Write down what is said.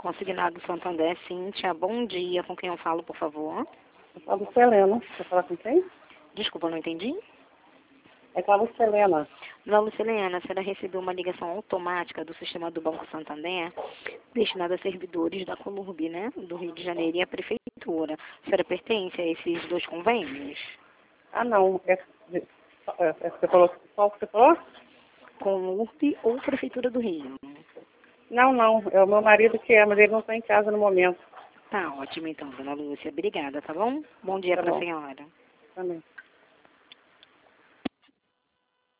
Consignado Santander, Cíntia. Bom dia. Com quem eu falo, por favor? Eu falo Selena. Você fala com quem? Desculpa, não entendi. Eu falo Selena. Dona Lucilena, a senhora recebeu uma ligação automática do sistema do Banco Santander destinada a servidores da Colurb, né? Do Rio de Janeiro e a Prefeitura. A senhora pertence a esses dois convênios? Ah, não. Você falou, qual que você falou? Colurb ou Prefeitura do Rio? Não. É o meu marido que é, mas ele não está em casa no momento. Tá ótimo então, dona Lúcia. Obrigada, tá bom? Bom dia Tá para a bom. senhora. Também.